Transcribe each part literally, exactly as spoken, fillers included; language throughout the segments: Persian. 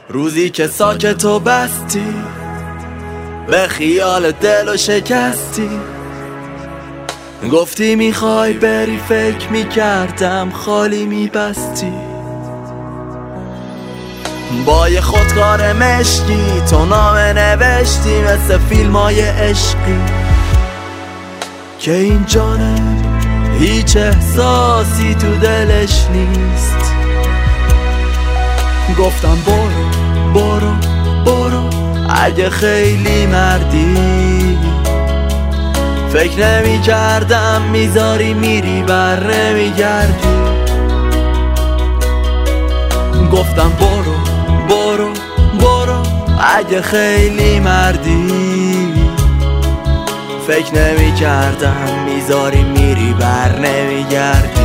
روزی که ساکت و بستی، به خیال دل و شکستی، گفتی میخوای بری، فکر میکردم خالی میبستی. با یه خودکار مشکی تو نامه نوشتی، مثل فیلم های عشقی که این جانم هیچ احساسی تو دلش نیست. گفتم برو برو برو، اگه خیلی مردی، فکر نمی کردم میذاری میری بر نمیگردی. گفتم برو برو برو، اگه خیلی مردی، فکر نمی کردم میذاری میری بر نمیگردی.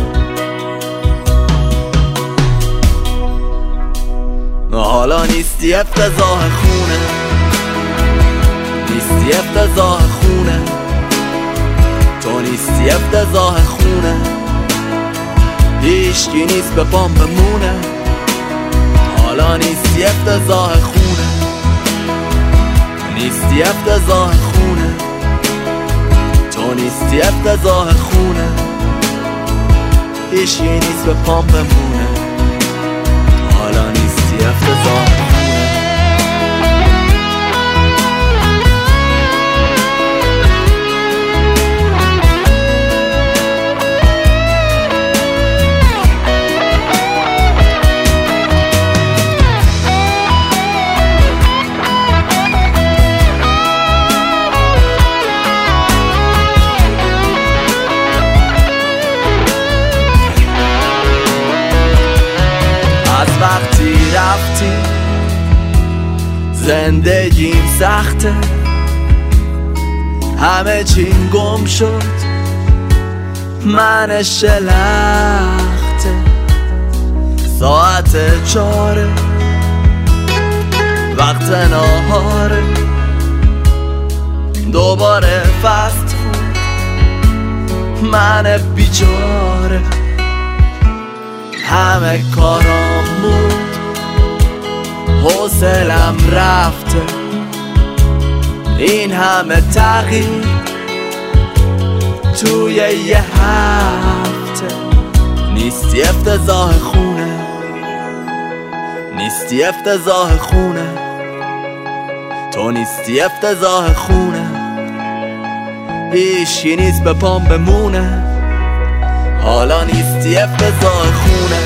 حالا نیستی افتضاح خونه، نیستی افتضاح خونه، تو نیستی افتضاح خونه، هیچکی نیست به پام بمونه. حالا نیستی افتضاح خونه، نیستی افتضاح خونه، تو نیستی افتضاح خونه، هیچکی نیست به پام بمونه. حالا نیستی افتضاح خونه. وقتی رفتی زندگیم سخته، همه چیم گم شد، من شلخته. ساعت چاره وقت ناهاره، دوباره فست فود، من بیچاره. همه کارام بود، حوصلم رفته، این همه تغییر توی یه هفته. نیستی افتضاح خونه، نیستی افتضاح خونه، تو نیستی افتضاح خونه، هیچکی نیست به پام بمونه. حالا نیستی افتضاح خونه،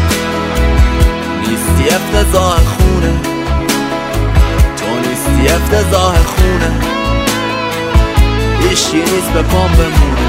نیستی افتضاح خونه، تو نیستی افتضاح خونه، هیچکی نیست به پام بمونه.